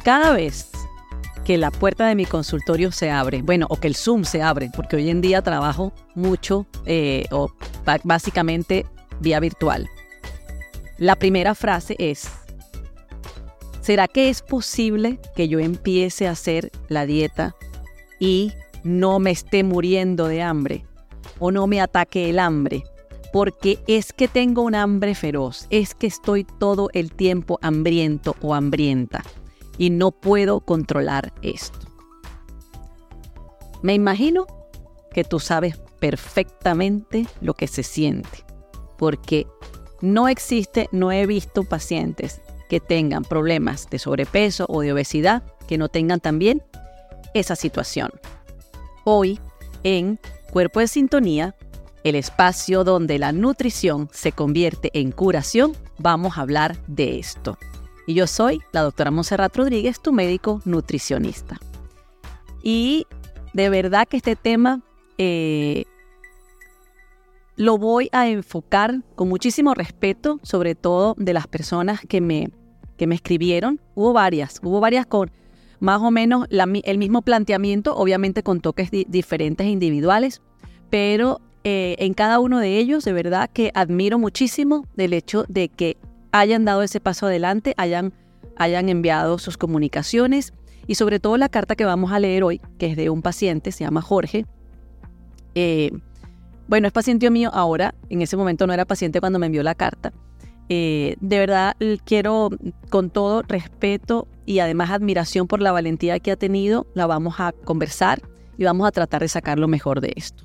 cada vez que la puerta de mi consultorio se abre, bueno, o que el Zoom se abre, porque hoy en día trabajo mucho básicamente vía virtual. La primera frase es: ¿será que es posible que yo empiece a hacer la dieta y no me esté muriendo de hambre o no me ataque el hambre? Porque es que tengo un hambre feroz, es que estoy todo el tiempo hambriento o hambrienta y no puedo controlar esto. Me imagino que tú sabes perfectamente lo que se siente, porque no he visto pacientes que tengan problemas de sobrepeso o de obesidad que no tengan también esa situación. Hoy, en Cuerpo en Sintonía, el espacio donde la nutrición se convierte en curación, vamos a hablar de esto. Y yo soy la doctora Montserrat Rodríguez, tu médico nutricionista. Y de verdad que este tema lo voy a enfocar con muchísimo respeto, sobre todo de las personas que me escribieron. Hubo varias con más o menos el mismo planteamiento, obviamente con toques diferentes e individuales, pero en cada uno de ellos de verdad que admiro muchísimo del hecho de que hayan dado ese paso adelante, hayan enviado sus comunicaciones y sobre todo la carta que vamos a leer hoy, que es de un paciente, se llama Jorge. Bueno, es paciente mío ahora, en ese momento no era paciente cuando me envió la carta. De verdad quiero, con todo respeto y además admiración por la valentía que ha tenido, la vamos a conversar y vamos a tratar de sacar lo mejor de esto.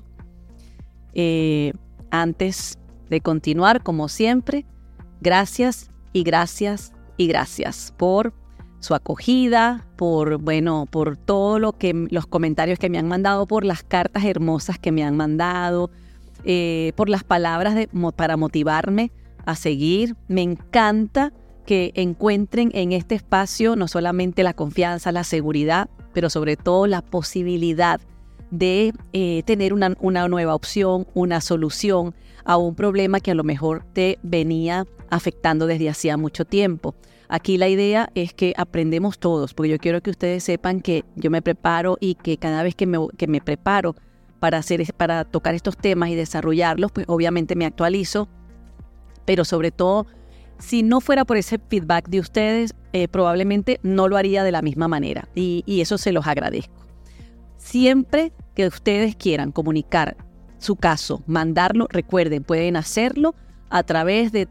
Antes de continuar, como siempre, gracias y gracias y gracias por su acogida, por todo los comentarios que me han mandado, por las cartas hermosas que me han mandado, por las palabras para motivarme a seguir. Me encanta que encuentren en este espacio no solamente la confianza, la seguridad, pero sobre todo la posibilidad de tener una nueva opción, una solución a un problema que a lo mejor te venía afectando desde hacía mucho tiempo. Aquí la idea es que aprendemos todos, porque yo quiero que ustedes sepan que yo me preparo y que cada vez que me preparo para tocar estos temas y desarrollarlos, pues obviamente me actualizo, pero sobre todo, si no fuera por ese feedback de ustedes, probablemente no lo haría de la misma manera y eso se los agradezco. Siempre que ustedes quieran comunicar su caso, mandarlo, recuerden, pueden hacerlo a través de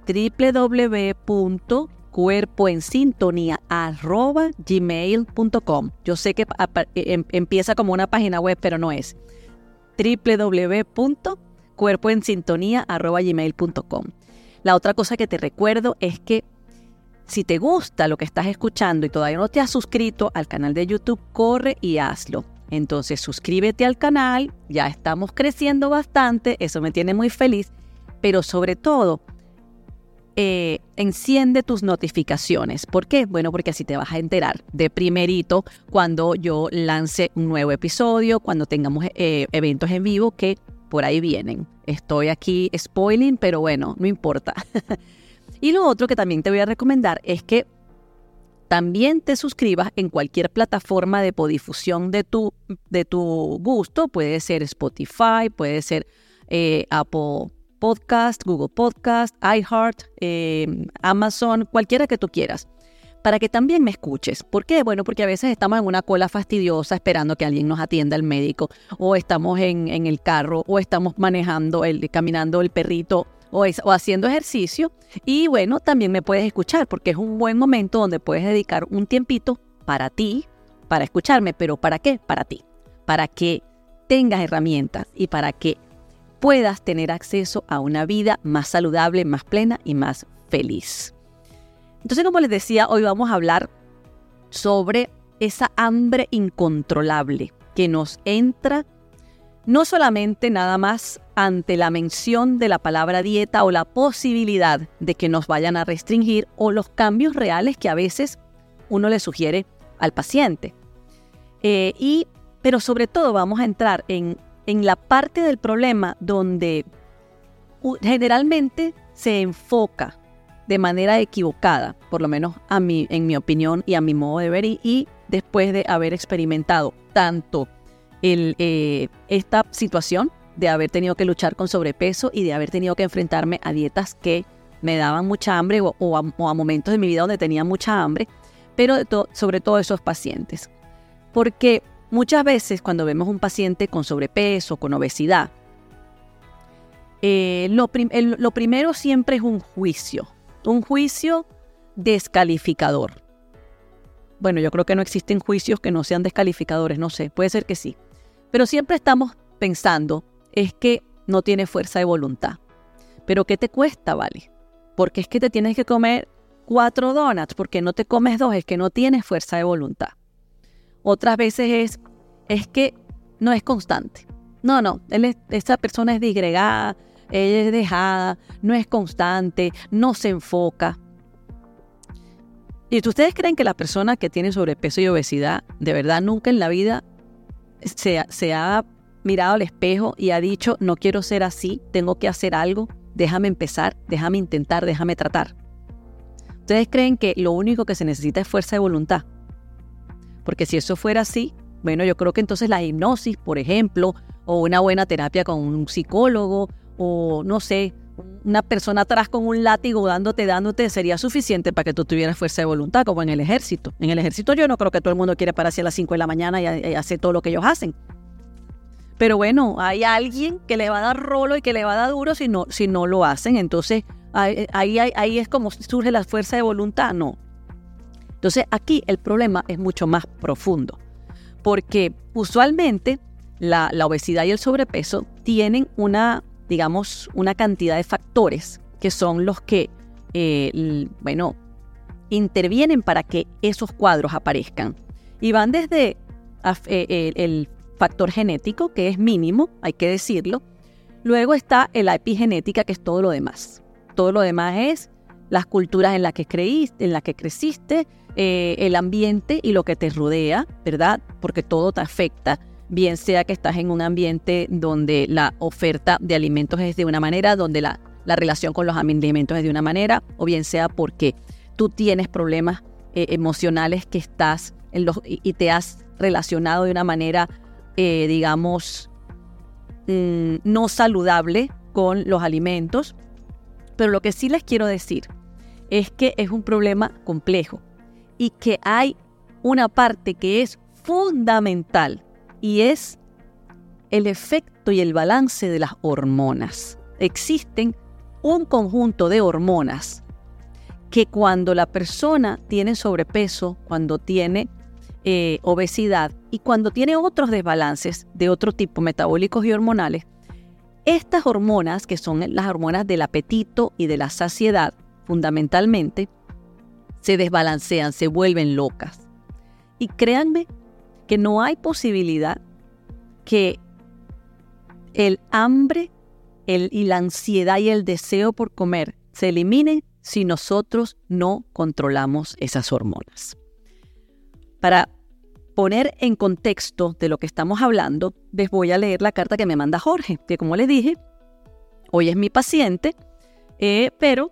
www.cuerpoensintonía@gmail.com. Yo sé que empieza como una página web, pero no es. www.cuerpoensintonía@gmail.com. La otra cosa que te recuerdo es que si te gusta lo que estás escuchando y todavía no te has suscrito al canal de YouTube, corre y hazlo. Entonces suscríbete al canal, ya estamos creciendo bastante, eso me tiene muy feliz, pero sobre todo enciende tus notificaciones. ¿Por qué? Bueno, porque así te vas a enterar de primerito cuando yo lance un nuevo episodio, cuando tengamos eventos en vivo que por ahí vienen. Estoy aquí spoiling, pero bueno, no importa. Y lo otro que también te voy a recomendar es que también te suscribas en cualquier plataforma de podifusión de tu gusto. Puede ser Spotify, puede ser Apple Podcast, Google Podcast, iHeart, Amazon, cualquiera que tú quieras, para que también me escuches. ¿Por qué? Bueno, porque a veces estamos en una cola fastidiosa esperando que alguien nos atienda el médico, o estamos en el carro, o estamos caminando el perrito, o haciendo ejercicio. Y bueno, también me puedes escuchar porque es un buen momento donde puedes dedicar un tiempito para ti, para escucharme. ¿Pero para qué? Para ti. Para que tengas herramientas y para que puedas tener acceso a una vida más saludable, más plena y más feliz. Entonces, como les decía, hoy vamos a hablar sobre esa hambre incontrolable que nos entra no solamente nada más ante la mención de la palabra dieta o la posibilidad de que nos vayan a restringir o los cambios reales que a veces uno le sugiere al paciente. Pero sobre todo vamos a entrar en la parte del problema donde generalmente se enfoca de manera equivocada, por lo menos en mi opinión y a mi modo de ver, y después de haber experimentado tanto esta situación de haber tenido que luchar con sobrepeso y de haber tenido que enfrentarme a dietas que me daban mucha hambre o a momentos de mi vida donde tenía mucha hambre, pero sobre todo esos pacientes. Porque muchas veces cuando vemos un paciente con sobrepeso, con obesidad, lo primero siempre es un juicio descalificador. Bueno, yo creo que no existen juicios que no sean descalificadores, no sé, puede ser que sí. Pero siempre estamos pensando, es que no tiene fuerza de voluntad. ¿Pero qué te cuesta, vale? Porque es que te tienes que comer 4 donuts, porque no te comes 2, es que no tienes fuerza de voluntad. Otras veces es que no es constante. No, esa persona es disgregada, ella es dejada, no es constante, no se enfoca. ¿Y ustedes creen que la persona que tiene sobrepeso y obesidad, de verdad nunca en la vida se ha mirado al espejo y ha dicho, no quiero ser así, tengo que hacer algo, déjame empezar, déjame intentar, déjame tratar? ¿Ustedes creen que lo único que se necesita es fuerza de voluntad? Porque si eso fuera así, bueno, yo creo que entonces la hipnosis, por ejemplo, o una buena terapia con un psicólogo, o no sé, una persona atrás con un látigo dándote, sería suficiente para que tú tuvieras fuerza de voluntad, como en el ejército. En el ejército yo no creo que todo el mundo quiere pararse a las 5 de la mañana y hacer todo lo que ellos hacen. Pero bueno, hay alguien que le va a dar rolo y que le va a dar duro si no lo hacen. Entonces, ahí es como surge la fuerza de voluntad. No. Entonces, aquí el problema es mucho más profundo. Porque usualmente la obesidad y el sobrepeso tienen una cantidad de factores que son los que, intervienen para que esos cuadros aparezcan. Y van desde el factor genético, que es mínimo, hay que decirlo. Luego está la epigenética, que es todo lo demás. Todo lo demás es las culturas en las que creciste, el ambiente y lo que te rodea, ¿verdad? Porque todo te afecta. Bien sea que estás en un ambiente donde la oferta de alimentos es de una manera, donde la relación con los alimentos es de una manera, o bien sea porque tú tienes problemas emocionales que estás y te has relacionado de una manera, no saludable con los alimentos. Pero lo que sí les quiero decir es que es un problema complejo y que hay una parte que es fundamental, y es el efecto y el balance de las hormonas. Existen un conjunto de hormonas que cuando la persona tiene sobrepeso, cuando tiene obesidad y cuando tiene otros desbalances de otro tipo, metabólicos y hormonales, estas hormonas, que son las hormonas del apetito y de la saciedad, fundamentalmente, se desbalancean, se vuelven locas. Y créanme que no hay posibilidad que el hambre y la ansiedad y el deseo por comer se eliminen si nosotros no controlamos esas hormonas. Para poner en contexto de lo que estamos hablando, les voy a leer la carta que me manda Jorge, que como les dije, hoy es mi paciente, pero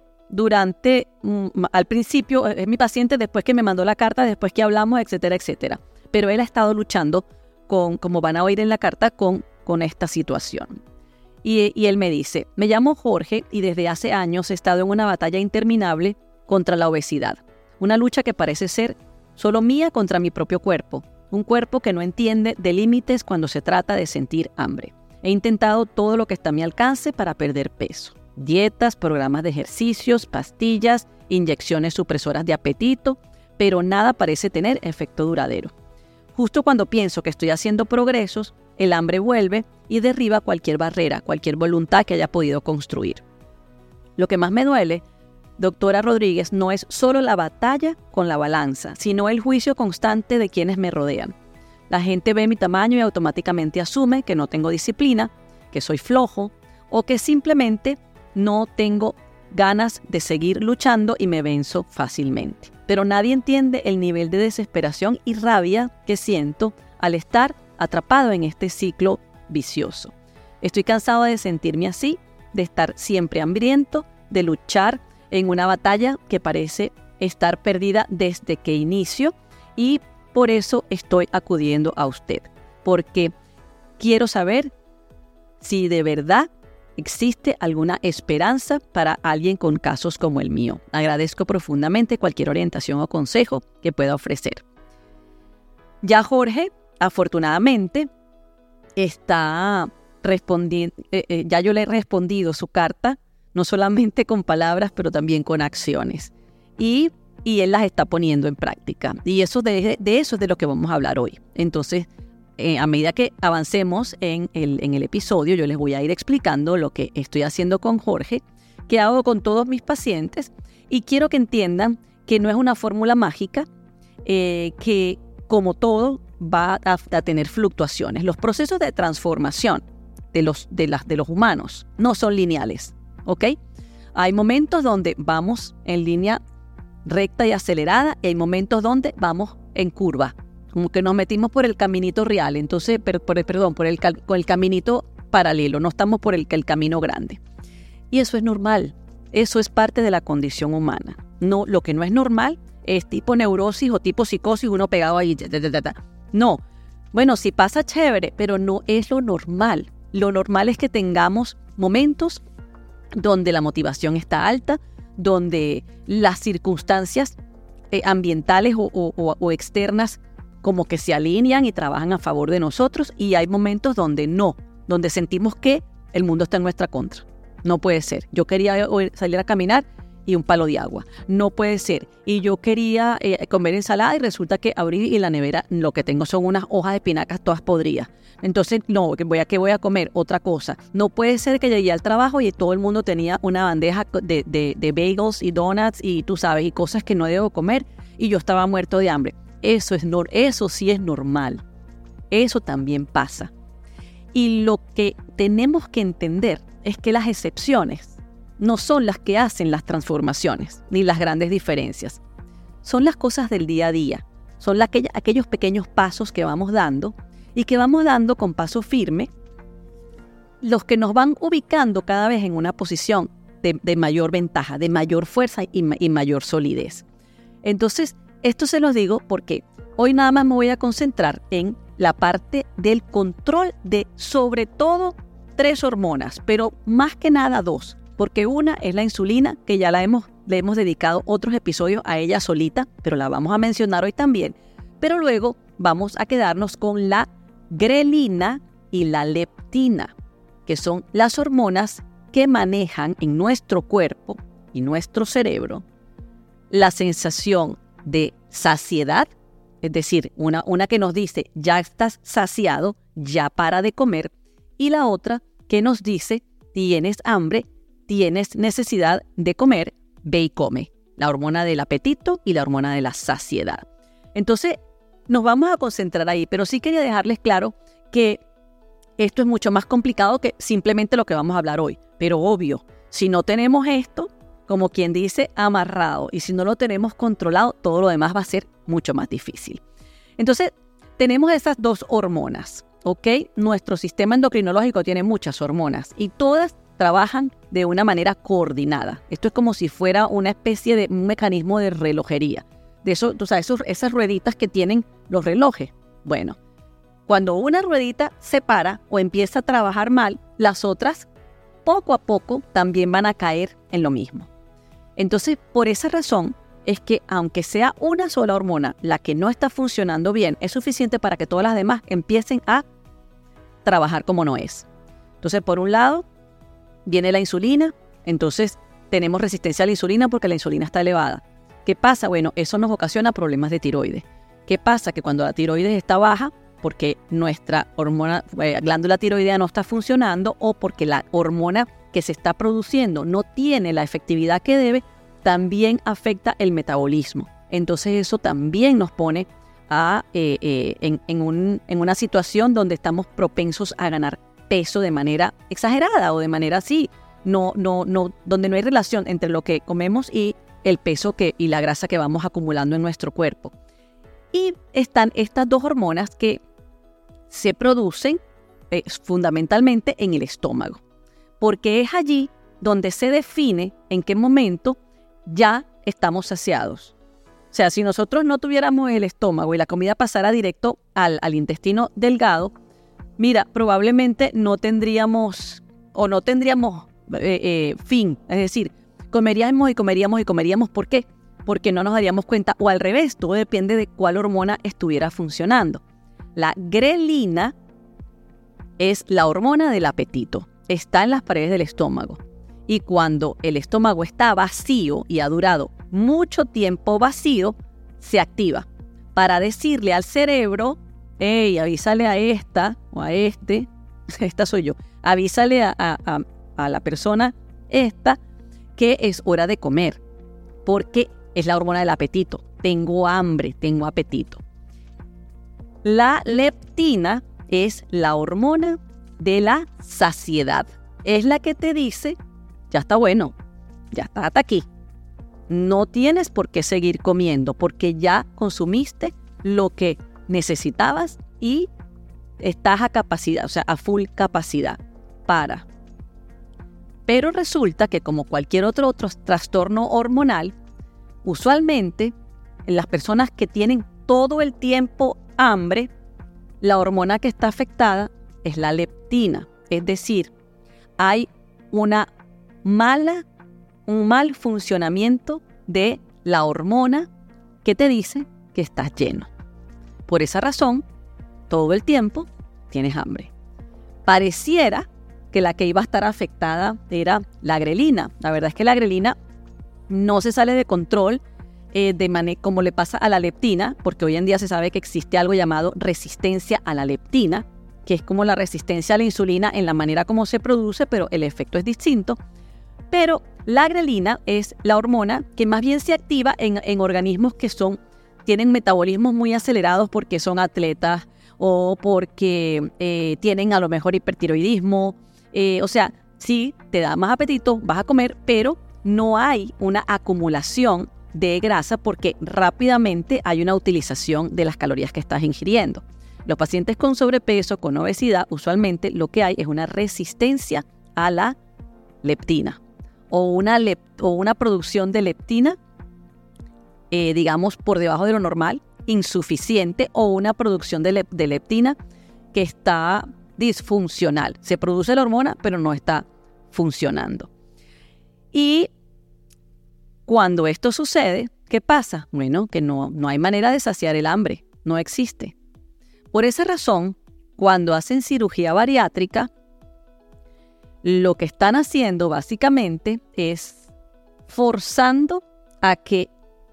al principio es mi paciente después que me mandó la carta, después que hablamos, etcétera, etcétera. Pero él ha estado luchando como van a oír en la carta, con esta situación. Y él me dice, me llamo Jorge y desde hace años he estado en una batalla interminable contra la obesidad. Una lucha que parece ser solo mía contra mi propio cuerpo. Un cuerpo que no entiende de límites cuando se trata de sentir hambre. He intentado todo lo que está a mi alcance para perder peso. Dietas, programas de ejercicios, pastillas, inyecciones supresoras de apetito, pero nada parece tener efecto duradero. Justo cuando pienso que estoy haciendo progresos, el hambre vuelve y derriba cualquier barrera, cualquier voluntad que haya podido construir. Lo que más me duele, doctora Rodríguez, no es solo la batalla con la balanza, sino el juicio constante de quienes me rodean. La gente ve mi tamaño y automáticamente asume que no tengo disciplina, que soy flojo o que simplemente no tengo ganas de seguir luchando y me venzo fácilmente. Pero nadie entiende el nivel de desesperación y rabia que siento al estar atrapado en este ciclo vicioso. Estoy cansado de sentirme así, de estar siempre hambriento, de luchar en una batalla que parece estar perdida desde que inicio, y por eso estoy acudiendo a usted, porque quiero saber si de verdad existe alguna esperanza para alguien con casos como el mío. Agradezco profundamente cualquier orientación o consejo que pueda ofrecer. Ya Jorge, afortunadamente, está respondiendo, ya yo le he respondido su carta, no solamente con palabras, pero también con acciones. Y él las está poniendo en práctica. Y eso de eso es de lo que vamos a hablar hoy. Entonces, a medida que avancemos en el episodio, yo les voy a ir explicando lo que estoy haciendo con Jorge, que hago con todos mis pacientes, y quiero que entiendan que no es una fórmula mágica, que como todo va a tener fluctuaciones. Los procesos de transformación de los humanos no son lineales, ¿ok? Hay momentos donde vamos en línea recta y acelerada, y hay momentos donde vamos en curva, como que nos metimos por el caminito real, entonces, por el caminito paralelo, no estamos por el camino grande. Y eso es normal, eso es parte de la condición humana. No, lo que no es normal es tipo neurosis o tipo psicosis, uno pegado ahí. No, bueno, sí pasa chévere, pero no es lo normal. Lo normal es que tengamos momentos donde la motivación está alta, donde las circunstancias ambientales o externas como que se alinean y trabajan a favor de nosotros, y hay momentos donde no, donde sentimos que el mundo está en nuestra contra. No puede ser. Yo quería salir a caminar y un palo de agua. No puede ser. Y yo quería comer ensalada y resulta que abrí y en la nevera lo que tengo son unas hojas de espinacas todas podridas. Entonces, no, ¿qué voy a comer? Otra cosa. No puede ser que llegué al trabajo y todo el mundo tenía una bandeja de bagels y donuts y tú sabes, y cosas que no debo comer, y yo estaba muerto de hambre. Eso sí es normal. Eso también pasa. Y lo que tenemos que entender es que las excepciones no son las que hacen las transformaciones, ni las grandes diferencias. Son las cosas del día a día. Son aquellos pequeños pasos que vamos dando, y que vamos dando con paso firme, los que nos van ubicando cada vez en una posición de mayor ventaja, de mayor fuerza y mayor solidez. Entonces, esto se los digo porque hoy nada más me voy a concentrar en la parte del control de, sobre todo, 3 hormonas, pero más que nada 2, porque una es la insulina, que ya le hemos dedicado otros episodios a ella solita, pero la vamos a mencionar hoy también. Pero luego vamos a quedarnos con la grelina y la leptina, que son las hormonas que manejan en nuestro cuerpo y nuestro cerebro la sensación de saciedad, es decir, una que nos dice ya estás saciado, ya para de comer, y la otra que nos dice tienes hambre, tienes necesidad de comer, ve y come, la hormona del apetito y la hormona de la saciedad. Entonces, nos vamos a concentrar ahí, pero sí quería dejarles claro que esto es mucho más complicado que simplemente lo que vamos a hablar hoy. Pero obvio, si no tenemos esto, como quien dice, amarrado, y si no lo tenemos controlado, todo lo demás va a ser mucho más difícil. Entonces, tenemos esas 2 hormonas, ¿ok? Nuestro sistema endocrinológico tiene muchas hormonas y todas trabajan de una manera coordinada. Esto es como si fuera una especie de un mecanismo de relojería. De eso, tú sabes, esas rueditas que tienen los relojes. Bueno, cuando una ruedita se para o empieza a trabajar mal, las otras poco a poco también van a caer en lo mismo. Entonces, por esa razón es que aunque sea una sola hormona la que no está funcionando bien, es suficiente para que todas las demás empiecen a trabajar como no es. Entonces, por un lado, viene la insulina, entonces tenemos resistencia a la insulina porque la insulina está elevada. ¿Qué pasa? Bueno, eso nos ocasiona problemas de tiroides. ¿Qué pasa? Que cuando la tiroides está baja, porque nuestra glándula tiroidea no está funcionando o porque la hormona que se está produciendo no tiene la efectividad que debe, también afecta el metabolismo. Entonces eso también nos pone en una situación donde estamos propensos a ganar peso de manera exagerada o de manera así, donde no hay relación entre lo que comemos y el peso y la grasa que vamos acumulando en nuestro cuerpo. Y están estas 2 hormonas que se producen fundamentalmente en el estómago, porque es allí donde se define en qué momento ya estamos saciados. O sea, si nosotros no tuviéramos el estómago y la comida pasara directo al intestino delgado, mira, probablemente no tendríamos fin. Es decir, comeríamos y comeríamos y comeríamos. ¿Por qué? Porque no nos daríamos cuenta, o al revés, todo depende de cuál hormona estuviera funcionando. La grelina es la hormona del apetito. Está en las paredes del estómago. Y cuando el estómago está vacío y ha durado mucho tiempo vacío, se activa para decirle al cerebro, hey, avísale a esta o a este, esta soy yo, avísale a la persona esta que es hora de comer, porque es la hormona del apetito. Tengo hambre, tengo apetito. La leptina es la hormona de la saciedad. Es la que te dice, ya está bueno, ya está hasta aquí. No tienes por qué seguir comiendo porque ya consumiste lo que necesitabas y estás a capacidad, o sea, a full capacidad para. Pero resulta que como cualquier otro trastorno hormonal, usualmente en las personas que tienen todo el tiempo hambre, la hormona que está afectada es la leptina. Es decir, hay un mal funcionamiento de la hormona que te dice que estás lleno. Por esa razón, todo el tiempo tienes hambre. Pareciera que la que iba a estar afectada era la grelina. La verdad es que la grelina no se sale de control como le pasa a la leptina, porque hoy en día se sabe que existe algo llamado resistencia a la leptina, que es como la resistencia a la insulina en la manera como se produce, pero el efecto es distinto. Pero la grelina es la hormona que más bien se activa en organismos que tienen metabolismos muy acelerados porque son atletas o porque tienen a lo mejor hipertiroidismo. O sea, sí, te da más apetito, vas a comer, pero no hay una acumulación de grasa porque rápidamente hay una utilización de las calorías que estás ingiriendo. Los pacientes con sobrepeso, con obesidad, usualmente lo que hay es una resistencia a la leptina o una producción de leptina, digamos, por debajo de lo normal, insuficiente, o una producción de leptina que está disfuncional. Se produce la hormona, pero no está funcionando. Y cuando esto sucede, ¿qué pasa? Bueno, que no hay manera de saciar el hambre, no existe. Por esa razón, cuando hacen cirugía bariátrica, lo que están haciendo básicamente es forzando a que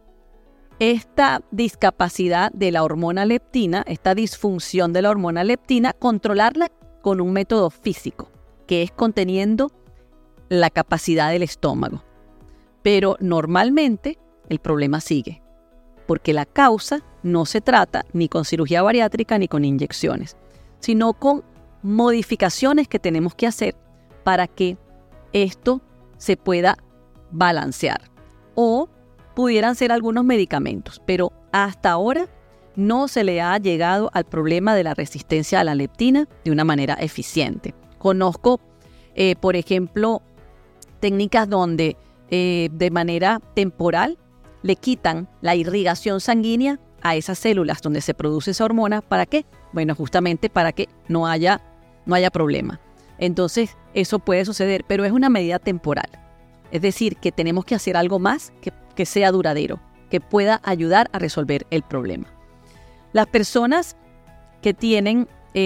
esta discapacidad de la hormona leptina, esta disfunción de la hormona leptina, controlarla con un método físico, que es conteniendo la capacidad del estómago. Pero normalmente el problema sigue, porque la causa no se trata ni con cirugía bariátrica ni con inyecciones, sino con modificaciones que tenemos que hacer para que esto se pueda balancear. O pudieran ser algunos medicamentos, pero hasta ahora no se le ha llegado al problema de la resistencia a la leptina de una manera eficiente. Conozco, por ejemplo, técnicas donde de manera temporal le quitan la irrigación sanguínea a esas células donde se produce esa hormona. ¿Para qué? Bueno, justamente para que no haya problema. Entonces, eso puede suceder, pero es una medida temporal. Es decir, que tenemos que hacer algo más que sea duradero, que pueda ayudar a resolver el problema. Las personas que tienen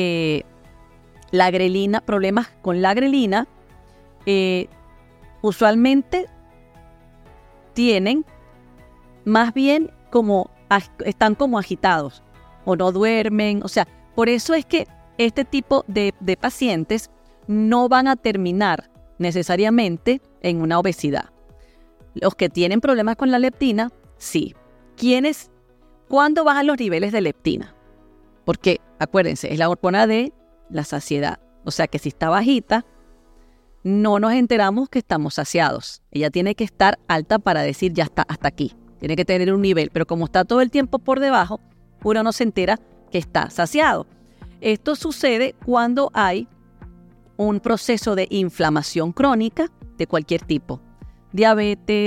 la grelina, problemas con la grelina, usualmente tienen más bien están como agitados o no duermen. O sea, por eso es que este tipo de pacientes no van a terminar necesariamente en una obesidad. Los que tienen problemas con la leptina, sí. ¿Cuándo bajan los niveles de leptina? Porque, acuérdense, es la hormona de la saciedad. O sea que si está bajita, no nos enteramos que estamos saciados. Ella tiene que estar alta para decir ya está, hasta aquí. Tiene que tener un nivel, pero como está todo el tiempo por debajo, uno no se entera que está saciado. Esto sucede cuando hay un proceso de inflamación crónica de cualquier tipo. Diabetes,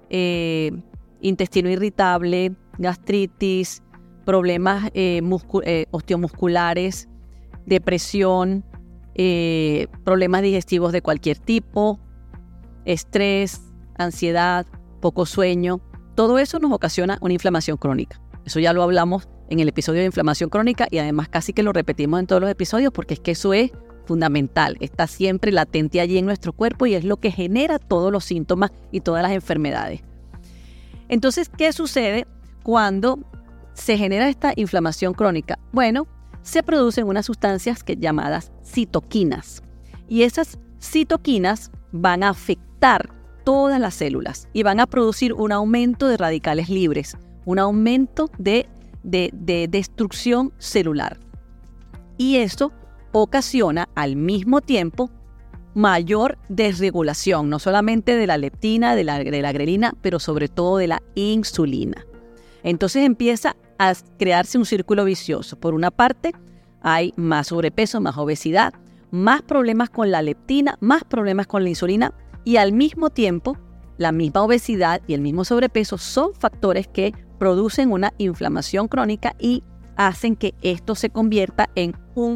intestino irritable, gastritis, problemas osteomusculares, depresión, problemas digestivos de cualquier tipo, estrés, ansiedad, poco sueño. Todo eso nos ocasiona una inflamación crónica. Eso ya lo hablamos en el episodio de inflamación crónica y además casi que lo repetimos en todos los episodios porque es que eso es fundamental. Está siempre latente allí en nuestro cuerpo y es lo que genera todos los síntomas y todas las enfermedades. Entonces, ¿qué sucede cuando se genera esta inflamación crónica? Bueno, se producen unas sustancias llamadas citoquinas y esas citoquinas van a afectar todas las células y van a producir un aumento de radicales libres, un aumento de destrucción celular. Y eso ocasiona al mismo tiempo mayor desregulación, no solamente de la leptina, de la grelina, pero sobre todo de la insulina. Entonces empieza a crearse un círculo vicioso. Por una parte, hay más sobrepeso, más obesidad, más problemas con la leptina, más problemas con la insulina y al mismo tiempo, la misma obesidad y el mismo sobrepeso son factores que producen una inflamación crónica y hacen que esto se convierta en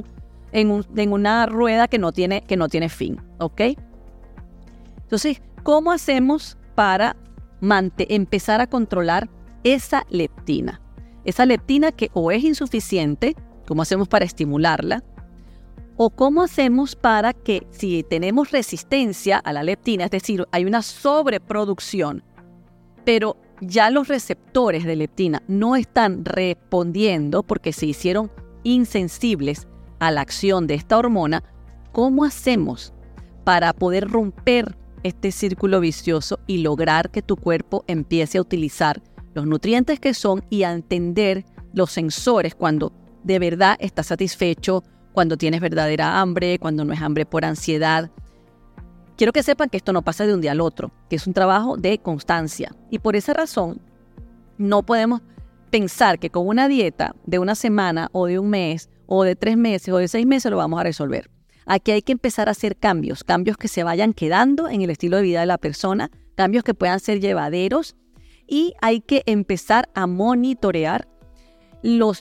una rueda que no tiene fin, ¿ok? Entonces, ¿cómo hacemos para empezar a controlar esa leptina? Esa leptina que o es insuficiente, ¿cómo hacemos para estimularla? O cómo hacemos para que si tenemos resistencia a la leptina, es decir, hay una sobreproducción, pero ya los receptores de leptina no están respondiendo porque se hicieron insensibles a la acción de esta hormona, ¿cómo hacemos para poder romper este círculo vicioso y lograr que tu cuerpo empiece a utilizar los nutrientes que son y a entender los sensores cuando de verdad estás satisfecho, cuando tienes verdadera hambre, cuando no es hambre por ansiedad? Quiero que sepan que esto no pasa de un día al otro, que es un trabajo de constancia. Y por esa razón, no podemos pensar que con una dieta de una semana o de un mes o de 3 meses o de 6 meses lo vamos a resolver. Aquí hay que empezar a hacer cambios que se vayan quedando en el estilo de vida de la persona, cambios que puedan ser llevaderos y hay que empezar a monitorear los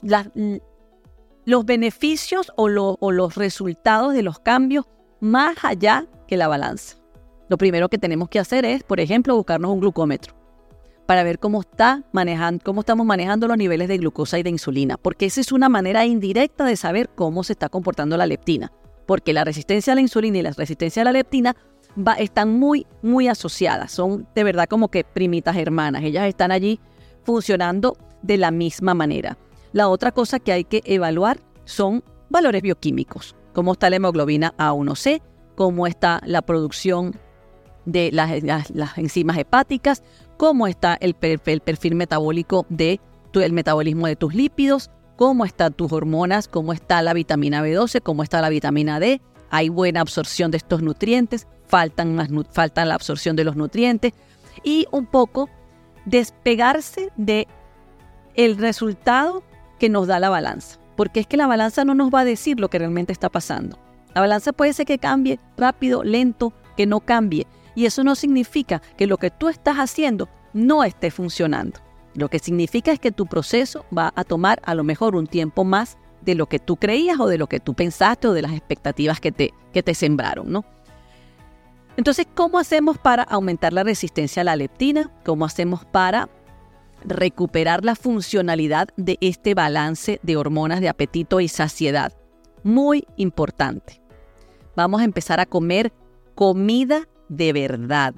beneficios o los resultados de los cambios más allá que la balanza. Lo primero que tenemos que hacer es, por ejemplo, buscarnos un glucómetro para ver cómo estamos manejando los niveles de glucosa y de insulina, porque esa es una manera indirecta de saber cómo se está comportando la leptina, porque la resistencia a la insulina y la resistencia a la leptina están muy, muy asociadas, son de verdad como que primitas hermanas, ellas están allí funcionando de la misma manera. La otra cosa que hay que evaluar son valores bioquímicos, cómo está la hemoglobina A1C, cómo está la producción de las enzimas hepáticas, cómo está el perfil metabólico el metabolismo de tus lípidos, cómo están tus hormonas, cómo está la vitamina B12, cómo está la vitamina D, hay buena absorción de estos nutrientes, falta la absorción de los nutrientes y un poco despegarse de el resultado que nos da la balanza, porque es que la balanza no nos va a decir lo que realmente está pasando. La balanza puede ser que cambie rápido, lento, que no cambie. Y eso no significa que lo que tú estás haciendo no esté funcionando. Lo que significa es que tu proceso va a tomar a lo mejor un tiempo más de lo que tú creías o de lo que tú pensaste o de las expectativas que te sembraron, ¿no? Entonces, ¿cómo hacemos para aumentar la resistencia a la leptina? ¿Cómo hacemos para recuperar la funcionalidad de este balance de hormonas de apetito y saciedad? Muy importante. Vamos a empezar a comer comida de verdad.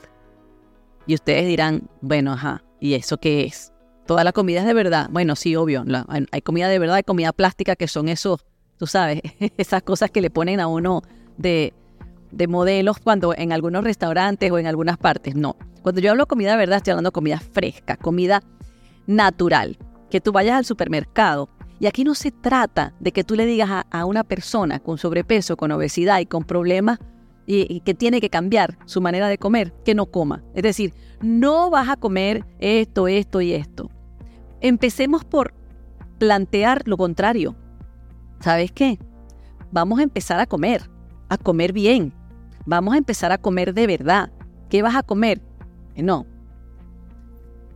Y ustedes dirán, bueno, ajá, ¿y eso qué es? ¿Toda la comida es de verdad? Bueno, sí, obvio. Hay comida de verdad, hay comida plástica que son esos, tú sabes, esas cosas que le ponen a uno de modelos cuando en algunos restaurantes o en algunas partes. No. Cuando yo hablo de comida de verdad, estoy hablando de comida fresca, comida natural. Que tú vayas al supermercado. Y aquí no se trata de que tú le digas a una persona con sobrepeso, con obesidad y con problemas y que tiene que cambiar su manera de comer, que no coma. Es decir, no vas a comer esto, esto y esto. Empecemos por plantear lo contrario. ¿Sabes qué? Vamos a empezar a comer bien. Vamos a empezar a comer de verdad. ¿Qué vas a comer? No.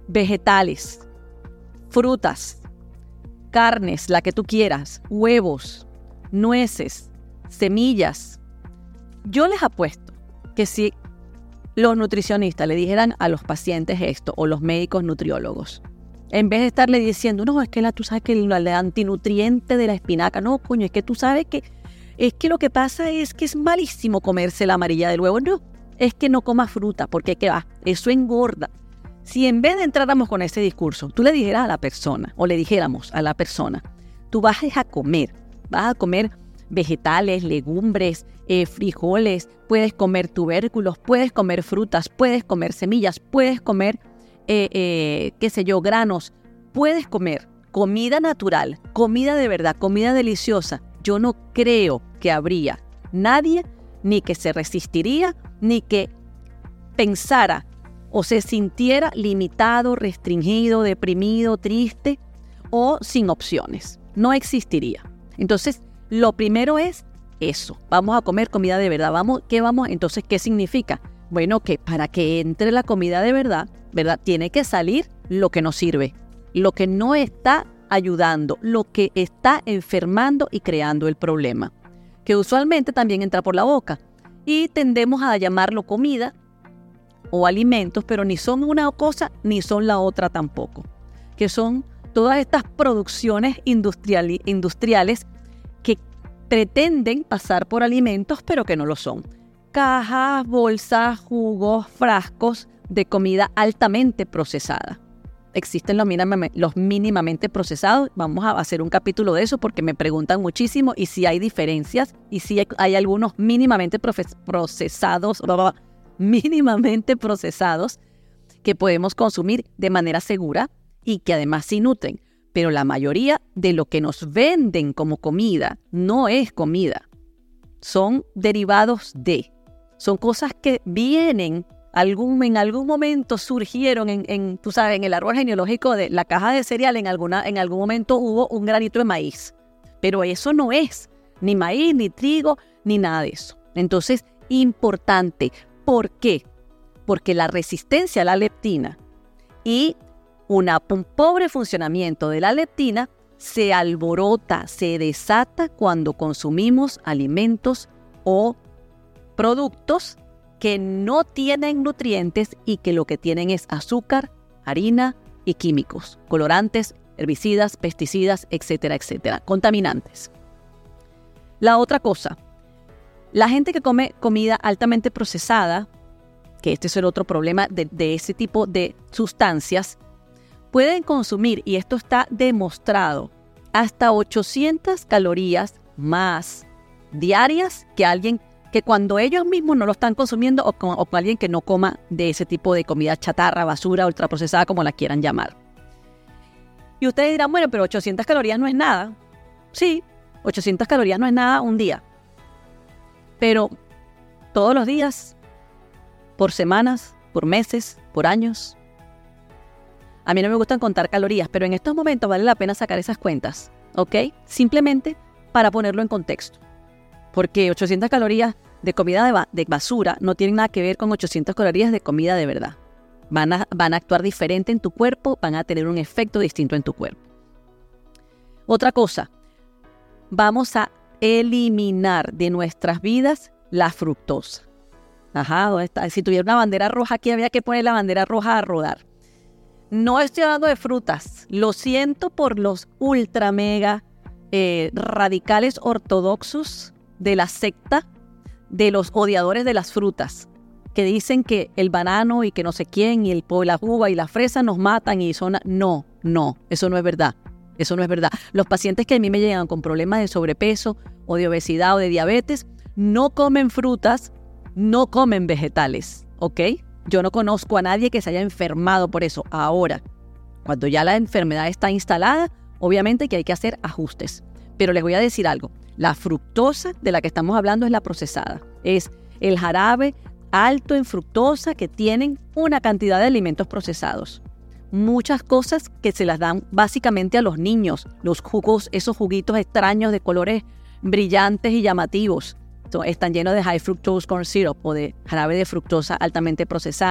vegetales, frutas, carnes, la que tú quieras, huevos, nueces, semillas. Yo les apuesto que si los nutricionistas le dijeran a los pacientes esto, o los médicos nutriólogos, en vez de estarle diciendo, no, es que tú sabes que el antinutriente de la espinaca, no, coño, es que tú sabes que lo que pasa es que es malísimo comerse la amarilla del huevo. No, es que no comas fruta, porque ¿qué va? Eso engorda. Si en vez de entráramos con ese discurso, tú le dijeras a la persona, o le dijéramos a la persona, tú vas a comer vegetales, legumbres, frijoles, puedes comer tubérculos, puedes comer frutas, puedes comer semillas, puedes comer, granos, puedes comer comida natural, comida de verdad, comida deliciosa. Yo no creo que habría nadie ni que se resistiría, ni que pensara o se sintiera limitado, restringido, deprimido, triste o sin opciones. No existiría. Entonces, lo primero es eso. Vamos a comer comida de verdad. Entonces, ¿qué significa? Bueno, que para que entre la comida de verdad, tiene que salir lo que nos sirve, lo que no está ayudando, lo que está enfermando y creando el problema, que usualmente también entra por la boca y tendemos a llamarlo comida o alimentos, pero ni son una cosa ni son la otra tampoco, que son todas estas producciones industriales que pretenden pasar por alimentos, pero que no lo son. Cajas, bolsas, jugos, frascos de comida altamente procesada. Existen los mínimamente procesados. Vamos a hacer un capítulo de eso porque me preguntan muchísimo y si hay diferencias y si hay algunos mínimamente procesados que podemos consumir de manera segura y que además sí nutren. Pero la mayoría de lo que nos venden como comida no es comida. Son derivados de. Son cosas que vienen, en algún momento surgieron en el árbol genealógico de la caja de cereal. En algún momento hubo un granito de maíz. Pero eso no es ni maíz, ni trigo, ni nada de eso. Entonces, importante. ¿Por qué? Porque la resistencia a la leptina y un pobre funcionamiento de la leptina se alborota, se desata cuando consumimos alimentos o productos que no tienen nutrientes y que lo que tienen es azúcar, harina y químicos, colorantes, herbicidas, pesticidas, etcétera, etcétera, contaminantes. La otra cosa, la gente que come comida altamente procesada, que este es el otro problema de ese tipo de sustancias, pueden consumir, y esto está demostrado, hasta 800 calorías más diarias que alguien que cuando ellos mismos no lo están consumiendo o con alguien que no coma de ese tipo de comida chatarra, basura, ultraprocesada, como la quieran llamar. Y ustedes dirán, bueno, pero 800 calorías no es nada. Sí, 800 calorías no es nada un día. Pero todos los días, por semanas, por meses, por años. A mí no me gustan contar calorías, pero en estos momentos vale la pena sacar esas cuentas, ¿ok? Simplemente para ponerlo en contexto. Porque 800 calorías de comida de basura no tienen nada que ver con 800 calorías de comida de verdad. Van a actuar diferente en tu cuerpo, van a tener un efecto distinto en tu cuerpo. Otra cosa, vamos a eliminar de nuestras vidas la fructosa. Ajá, ¿dónde está? Si tuviera una bandera roja aquí, había que poner la bandera roja a rodar. No estoy hablando de frutas. Lo siento por los ultra mega radicales ortodoxos de la secta de los odiadores de las frutas, que dicen que el banano y que no sé quién y la uva y la fresa nos matan y son... No, eso no es verdad. Eso no es verdad. Los pacientes que a mí me llegan con problemas de sobrepeso o de obesidad o de diabetes no comen frutas, no comen vegetales, ¿ok? Yo no conozco a nadie que se haya enfermado por eso. Ahora, cuando ya la enfermedad está instalada, obviamente que hay que hacer ajustes. Pero les voy a decir algo. La fructosa de la que estamos hablando es la procesada. Es el jarabe alto en fructosa que tienen una cantidad de alimentos procesados. Muchas cosas que se las dan básicamente a los niños. Los jugos, esos juguitos extraños de colores brillantes y llamativos. Están llenos de high fructose corn syrup o de jarabe de fructosa altamente procesada.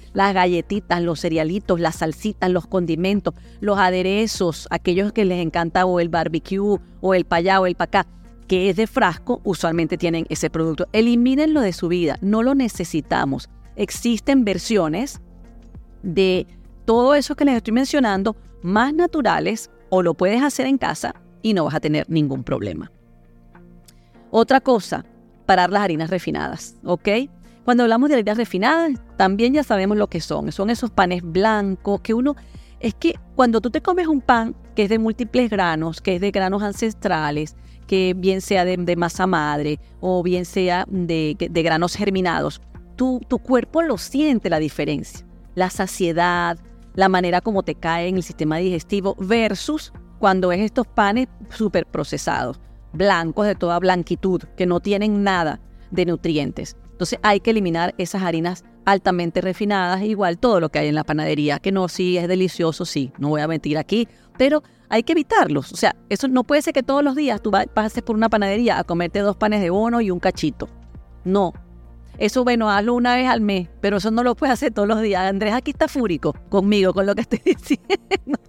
las galletitas, los cerealitos, las salsitas, los condimentos, los aderezos, aquellos que les encanta o el barbecue o el payá o el pacá, que es de frasco, usualmente tienen ese producto. Elimínenlo de su vida, no lo necesitamos. Existen versiones de todo eso que les estoy mencionando, más naturales, o lo puedes hacer en casa y no vas a tener ningún problema. Otra cosa, parar las harinas refinadas, ¿ok? Cuando hablamos de harinas refinadas, también ya sabemos lo que son. Son esos panes blancos que es que cuando tú te comes un pan que es de múltiples granos, que es de granos ancestrales, que bien sea de masa madre o bien sea de granos germinados, tu cuerpo lo siente la diferencia. La saciedad, la manera como te cae en el sistema digestivo versus cuando es estos panes súper procesados, blancos de toda blanquitud, que no tienen nada de nutrientes. Entonces hay que eliminar esas harinas altamente refinadas, igual todo lo que hay en la panadería, que no, sí, es delicioso, sí, no voy a mentir aquí, pero hay que evitarlos. O sea, eso no puede ser que todos los días tú pases por una panadería a comerte 2 panes de bono y un cachito. No. Eso, bueno, hazlo una vez al mes, pero eso no lo puedes hacer todos los días. Andrés aquí está fúrico conmigo, con lo que estoy diciendo.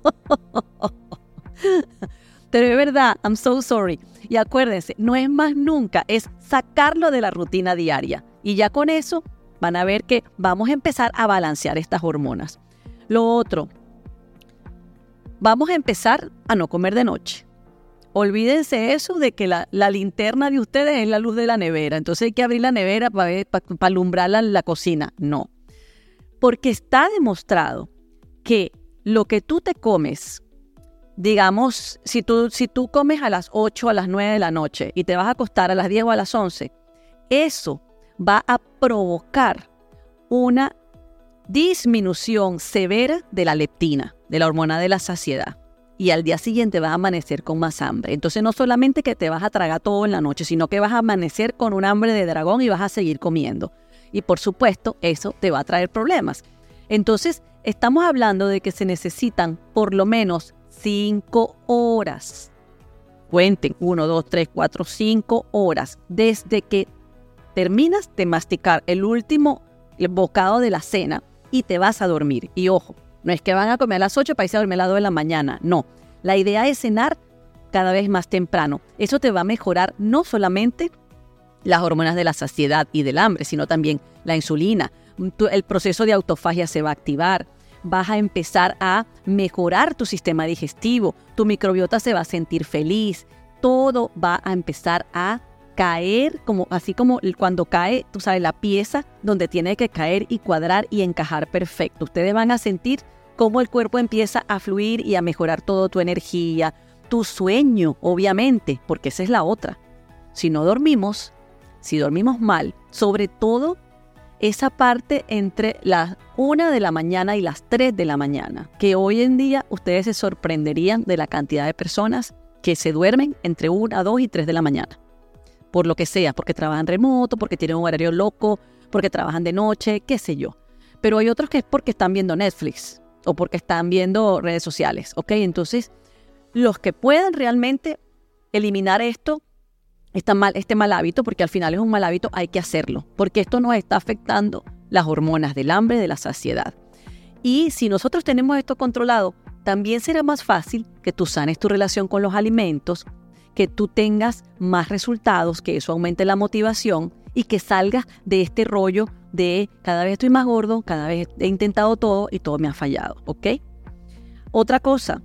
Pero es verdad, I'm so sorry. Y acuérdense, no es más nunca, es sacarlo de la rutina diaria. Y ya con eso van a ver que vamos a empezar a balancear estas hormonas. Lo otro, vamos a empezar a no comer de noche. Olvídense eso de que la linterna de ustedes es la luz de la nevera. Entonces hay que abrir la nevera para alumbrar la cocina. No. Porque está demostrado que lo que tú te comes, digamos, si tú comes a las 8 o a las 9 de la noche y te vas a acostar a las 10 o a las 11, eso va a provocar una disminución severa de la leptina, de la hormona de la saciedad. Y al día siguiente vas a amanecer con más hambre. Entonces no solamente que te vas a tragar todo en la noche, sino que vas a amanecer con un hambre de dragón y vas a seguir comiendo. Y por supuesto, eso te va a traer problemas. Entonces, estamos hablando de que se necesitan por lo menos 5 horas. Cuenten, 1, 2, 3, 4, 5 horas. Desde que terminas de masticar el último bocado de la cena y te vas a dormir. Y ojo, no es que van a comer a las 8 para irse a dormir a las 2 de la mañana. No, la idea es cenar cada vez más temprano. Eso te va a mejorar no solamente las hormonas de la saciedad y del hambre, sino también la insulina. El proceso de autofagia se va a activar. Vas a empezar a mejorar tu sistema digestivo. Tu microbiota se va a sentir feliz. Todo va a empezar a caer, así como cuando cae, tú sabes, la pieza donde tiene que caer y cuadrar y encajar perfecto. Ustedes van a sentir cómo el cuerpo empieza a fluir y a mejorar toda tu energía, tu sueño, obviamente, porque esa es la otra. Si dormimos mal, sobre todo esa parte entre las 1 de la mañana y las 3 de la mañana, que hoy en día ustedes se sorprenderían de la cantidad de personas que se duermen entre 1, 2 y 3 de la mañana. Por lo que sea, porque trabajan remoto, porque tienen un horario loco, porque trabajan de noche, qué sé yo. Pero hay otros que es porque están viendo Netflix o porque están viendo redes sociales, ¿ok? Entonces, los que puedan realmente eliminar este mal hábito, porque al final es un mal hábito, hay que hacerlo, porque esto nos está afectando las hormonas del hambre, de la saciedad. Y si nosotros tenemos esto controlado, también será más fácil que tú sanes tu relación con los alimentos, que tú tengas más resultados, que eso aumente la motivación y que salgas de este rollo de cada vez estoy más gordo, cada vez he intentado todo y todo me ha fallado, ¿ok? Otra cosa,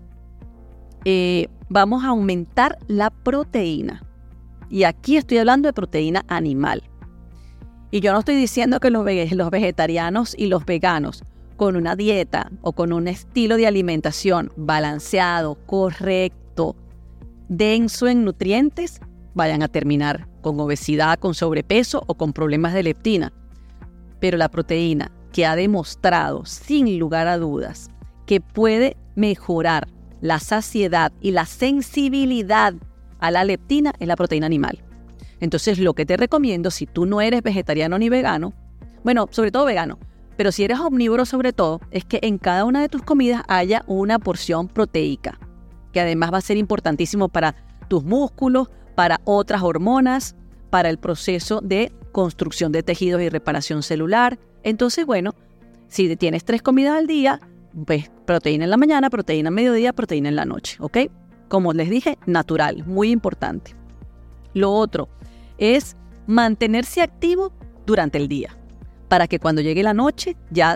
vamos a aumentar la proteína. Y aquí estoy hablando de proteína animal. Y yo no estoy diciendo que los vegetarianos y los veganos con una dieta o con un estilo de alimentación balanceado, correcto, denso en nutrientes, vayan a terminar con obesidad, con sobrepeso o con problemas de leptina. Pero la proteína que ha demostrado, sin lugar a dudas, que puede mejorar la saciedad y la sensibilidad a la leptina es la proteína animal. Entonces, lo que te recomiendo, si tú no eres vegetariano ni vegano, bueno, sobre todo vegano, pero si eres omnívoro sobre todo, es que en cada una de tus comidas haya una porción proteica, que además va a ser importantísimo para tus músculos, para otras hormonas, para el proceso de construcción de tejidos y reparación celular. Entonces, bueno, Si tienes 3 comidas al día, pues proteína en la mañana, proteína en mediodía, proteína en la noche, ¿ok? Como les dije, natural, muy importante. Lo otro es mantenerse activo durante el día, para que cuando llegue la noche ya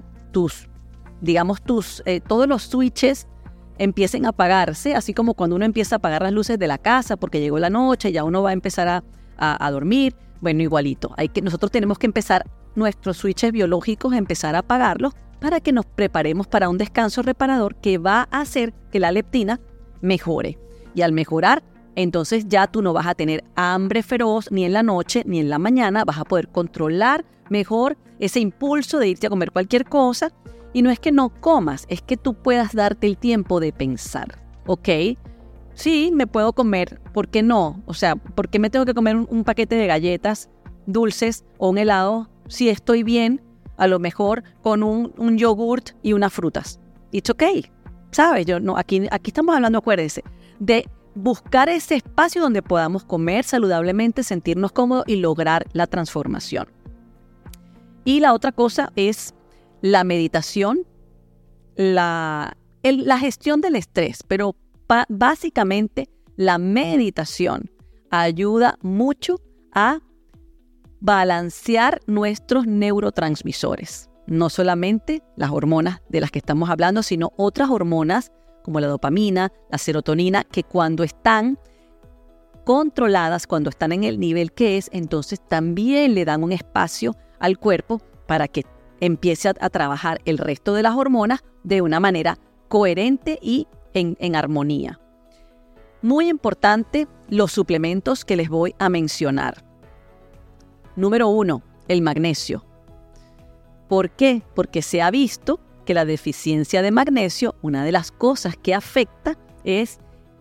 todos los switches empiecen a apagarse, así como cuando uno empieza a apagar las luces de la casa porque llegó la noche, ya uno va a empezar a dormir. Bueno, igualito. Nosotros tenemos que empezar nuestros switches biológicos, empezar a apagarlos para que nos preparemos para un descanso reparador que va a hacer que la leptina mejore. Y al mejorar, entonces ya tú no vas a tener hambre feroz ni en la noche ni en la mañana, vas a poder controlar mejor ese impulso de irte a comer cualquier cosa. Y no es que no comas, es que tú puedas darte el tiempo de pensar, ¿ok? Sí, me puedo comer, ¿por qué no? O sea, ¿por qué me tengo que comer un paquete de galletas dulces o un helado si estoy bien, a lo mejor con un yogurt y unas frutas? It's okay, ¿sabes? Aquí estamos hablando, acuérdense, de buscar ese espacio donde podamos comer saludablemente, sentirnos cómodos y lograr la transformación. Y la otra cosa es la meditación, la gestión del estrés, pero básicamente la meditación ayuda mucho a balancear nuestros neurotransmisores. No solamente las hormonas de las que estamos hablando, sino otras hormonas como la dopamina, la serotonina, que cuando están controladas, cuando están en el nivel que es, entonces también le dan un espacio al cuerpo para que empiece a trabajar el resto de las hormonas de una manera coherente y en armonía. Muy importante los suplementos que les voy a mencionar. Número 1, el magnesio. ¿Por qué? Porque se ha visto que la deficiencia de magnesio, una de las cosas que afecta es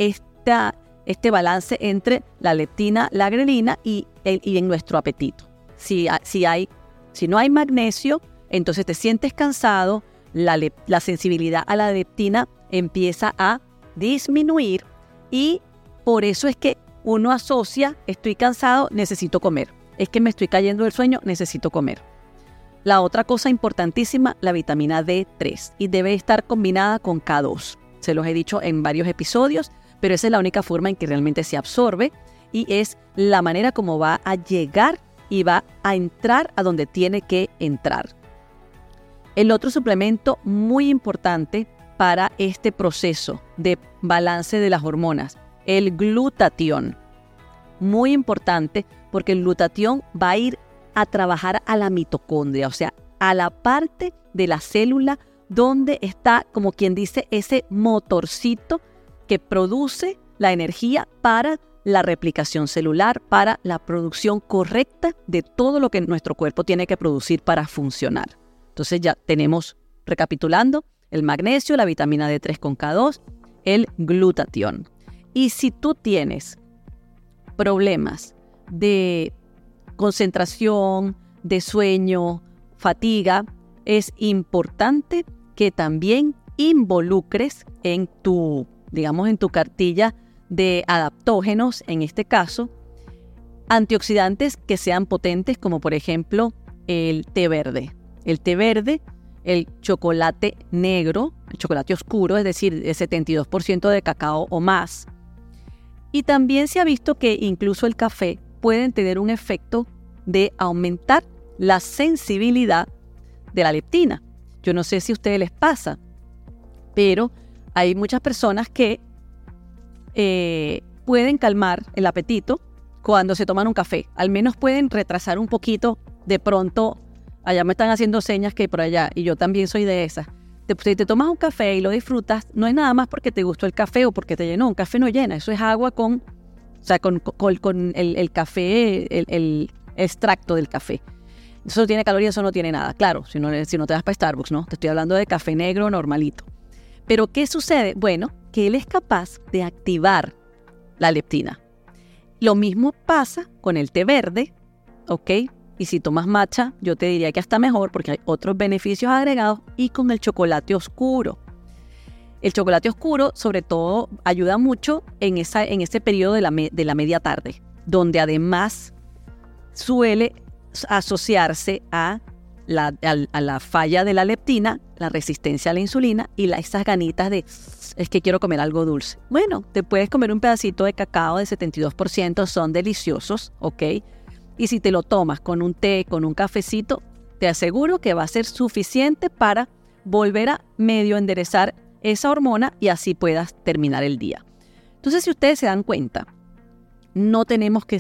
este balance entre la leptina, la grelina y en nuestro apetito. Si no hay magnesio, entonces te sientes cansado, la sensibilidad a la leptina empieza a disminuir y por eso es que uno asocia, estoy cansado, necesito comer. Es que me estoy cayendo del sueño, necesito comer. La otra cosa importantísima, la vitamina D3, y debe estar combinada con K2. Se los he dicho en varios episodios, pero esa es la única forma en que realmente se absorbe y es la manera como va a llegar y va a entrar a donde tiene que entrar. El otro suplemento muy importante para este proceso de balance de las hormonas, el glutatión. Muy importante porque el glutatión va a ir a trabajar a la mitocondria, o sea, a la parte de la célula donde está, como quien dice, ese motorcito que produce la energía para la replicación celular, para la producción correcta de todo lo que nuestro cuerpo tiene que producir para funcionar. Entonces ya tenemos, recapitulando, el magnesio, la vitamina D3 con K2, el glutatión. Y si tú tienes problemas de concentración, de sueño, fatiga, es importante que también involucres en tu cartilla de adaptógenos, en este caso, antioxidantes que sean potentes, como por ejemplo el té verde. El té verde, el chocolate negro, el chocolate oscuro, es decir, el 72% de cacao o más. Y también se ha visto que incluso el café pueden tener un efecto de aumentar la sensibilidad de la leptina. Yo no sé si a ustedes les pasa, pero hay muchas personas que pueden calmar el apetito cuando se toman un café. Al menos pueden retrasar un poquito. De pronto, allá me están haciendo señas que por allá, y yo también soy de esas. Si te tomas un café y lo disfrutas, no es nada más porque te gustó el café o porque te llenó. Un café no llena, eso es agua con el café, el extracto del café. Eso no tiene calorías, eso no tiene nada. Claro, si no te vas para Starbucks, ¿no? Te estoy hablando de café negro normalito. Pero ¿qué sucede? Bueno, que él es capaz de activar la leptina. Lo mismo pasa con el té verde, ¿ok? Y si tomas matcha, yo te diría que hasta mejor porque hay otros beneficios agregados, y con el chocolate oscuro. El chocolate oscuro, sobre todo, ayuda mucho en ese periodo de la media tarde, donde además suele asociarse a a la falla de la leptina, la resistencia a la insulina y esas ganitas de, es que quiero comer algo dulce. Bueno, te puedes comer un pedacito de cacao de 72%, son deliciosos, ¿ok? Y si te lo tomas con un té, con un cafecito, te aseguro que va a ser suficiente para volver a medio enderezar esa hormona y así puedas terminar el día. Entonces, si ustedes se dan cuenta, no tenemos que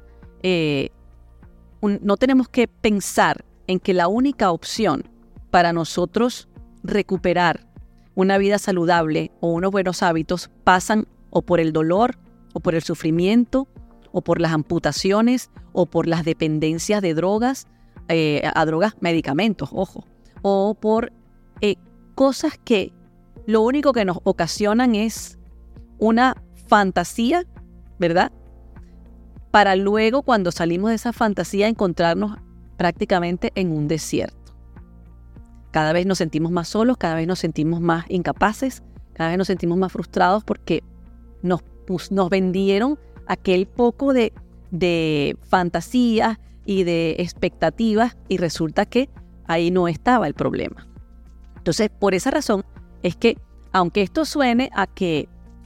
no tenemos que pensar en que la única opción para nosotros recuperar una vida saludable o unos buenos hábitos pasan o por el dolor, o por el sufrimiento, o por las amputaciones, o por las dependencias de drogas, medicamentos, ojo, o por cosas que lo único que nos ocasionan es una fantasía, ¿verdad? Para luego, cuando salimos de esa fantasía, encontrarnos prácticamente en un desierto. Cada vez nos sentimos más solos, cada vez nos sentimos más incapaces, cada vez nos sentimos más frustrados porque nos vendieron aquel poco de fantasías y de expectativas y resulta que ahí no estaba el problema. Entonces, por esa razón es que, aunque esto suene a que,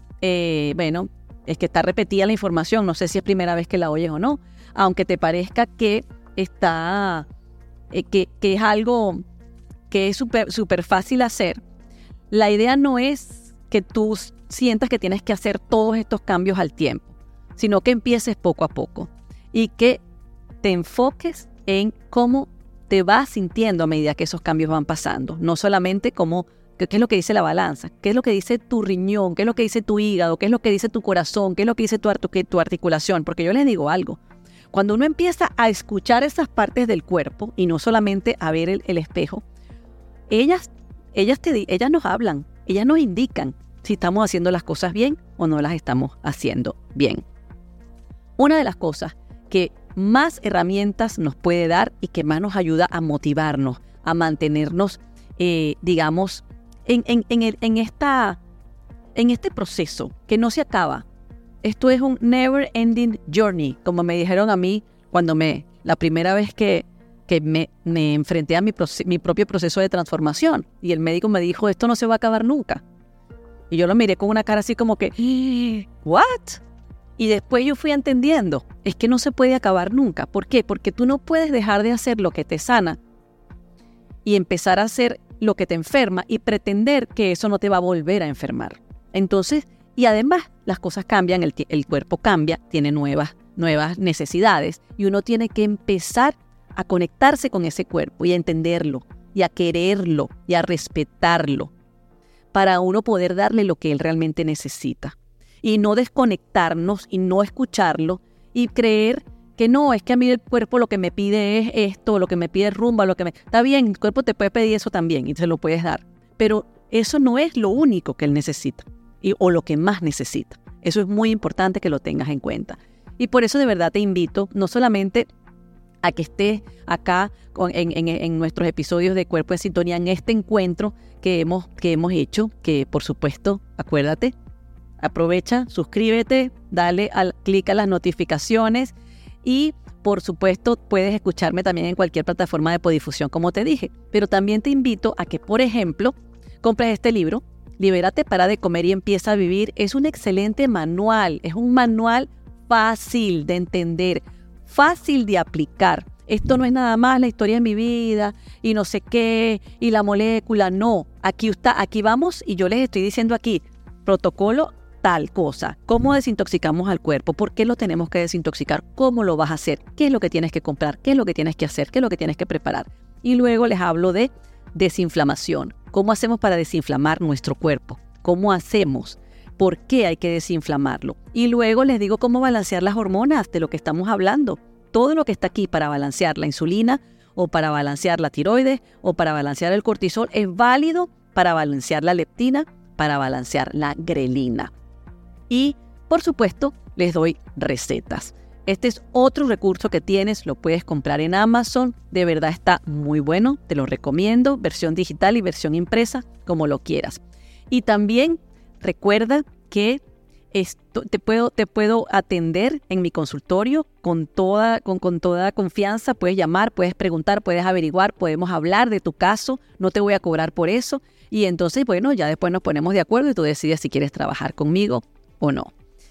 es que está repetida la información, no sé si es primera vez que la oyes o no, aunque te parezca que está, que es algo que es súper fácil hacer, la idea no es que tú sientas que tienes que hacer todos estos cambios al tiempo, sino que empieces poco a poco y que te enfoques en cómo te vas sintiendo a medida que esos cambios van pasando, no solamente qué es lo que dice la balanza, qué es lo que dice tu riñón, qué es lo que dice tu hígado, qué es lo que dice tu corazón, qué es lo que dice tu articulación, porque yo les digo algo, cuando uno empieza a escuchar esas partes del cuerpo y no solamente a ver el espejo, ellas nos hablan, ellas nos indican si estamos haciendo las cosas bien o no las estamos haciendo bien. Una de las cosas que más herramientas nos puede dar y que más nos ayuda a motivarnos, a mantenernos, digamos, en este proceso que no se acaba. Esto es un never ending journey, como me dijeron a mí cuando la primera vez que me enfrenté a mi propio proceso de transformación y el médico me dijo, esto no se va a acabar nunca. Y yo lo miré con una cara así como que, ¿what? Y después yo fui entendiendo, es que no se puede acabar nunca. ¿Por qué? Porque tú no puedes dejar de hacer lo que te sana y empezar a hacer lo que te enferma y pretender que eso no te va a volver a enfermar. Entonces, y además las cosas cambian, el cuerpo cambia, tiene nuevas necesidades y uno tiene que empezar a conectarse con ese cuerpo y a entenderlo y a quererlo y a respetarlo para uno poder darle lo que él realmente necesita y no desconectarnos y no escucharlo y creer que no, es que a mí el cuerpo lo que me pide es esto, lo que me pide es rumba, está bien, el cuerpo te puede pedir eso también y se lo puedes dar, pero eso no es lo único que él necesita o lo que más necesita. Eso es muy importante que lo tengas en cuenta. Y por eso de verdad te invito no solamente a que estés acá en nuestros episodios de Cuerpo en Sintonía, en este encuentro que hemos hecho, que por supuesto, acuérdate, aprovecha, suscríbete, dale clic a las notificaciones y por supuesto puedes escucharme también en cualquier plataforma de podifusión como te dije. Pero también te invito a que, por ejemplo, compres este libro, Libérate, para de comer y empieza a vivir. Es un excelente manual, es un manual fácil de entender, fácil de aplicar. Esto no es nada más la historia de mi vida y no sé qué y la molécula, no. Aquí vamos y yo les estoy diciendo aquí, protocolo tal cosa. ¿Cómo desintoxicamos al cuerpo? ¿Por qué lo tenemos que desintoxicar? ¿Cómo lo vas a hacer? ¿Qué es lo que tienes que comprar? ¿Qué es lo que tienes que hacer? ¿Qué es lo que tienes que preparar? Y luego les hablo de desinflamación. ¿Cómo hacemos para desinflamar nuestro cuerpo? ¿Cómo hacemos? ¿Por qué hay que desinflamarlo? Y luego les digo cómo balancear las hormonas de lo que estamos hablando. Todo lo que está aquí para balancear la insulina o para balancear la tiroides o para balancear el cortisol es válido para balancear la leptina, para balancear la grelina. Y, por supuesto, les doy recetas. Este es otro recurso que tienes, lo puedes comprar en Amazon, de verdad está muy bueno, te lo recomiendo, versión digital y versión impresa, como lo quieras. Y también recuerda que te puedo atender en mi consultorio con toda confianza. Puedes llamar, puedes preguntar, puedes averiguar, podemos hablar de tu caso, no te voy a cobrar por eso. Y entonces, bueno, ya después nos ponemos de acuerdo y tú decides si quieres trabajar conmigo o no.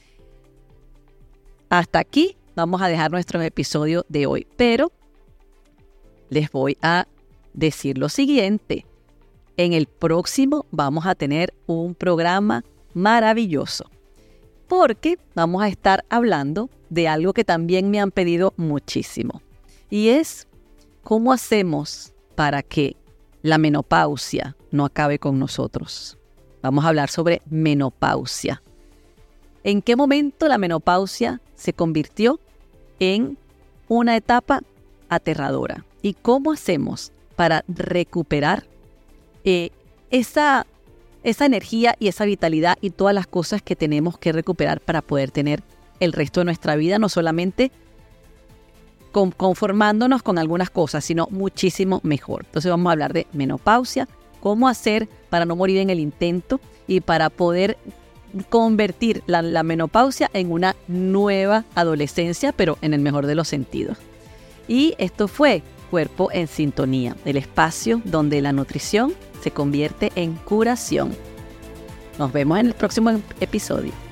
Hasta aquí vamos a dejar nuestro episodio de hoy, pero les voy a decir lo siguiente. En el próximo vamos a tener un programa maravilloso, porque vamos a estar hablando de algo que también me han pedido muchísimo, y es cómo hacemos para que la menopausia no acabe con nosotros. Vamos a hablar sobre menopausia. ¿En qué momento la menopausia se convirtió en una etapa aterradora? ¿Y cómo hacemos para recuperar esa energía y esa vitalidad y todas las cosas que tenemos que recuperar para poder tener el resto de nuestra vida, no solamente conformándonos con algunas cosas, sino muchísimo mejor? Entonces vamos a hablar de menopausia, cómo hacer para no morir en el intento y para poder convertir la menopausia en una nueva adolescencia, pero en el mejor de los sentidos. Y esto fue Cuerpo en Sintonía, el espacio donde la nutrición se convierte en curación. Nos vemos en el próximo episodio.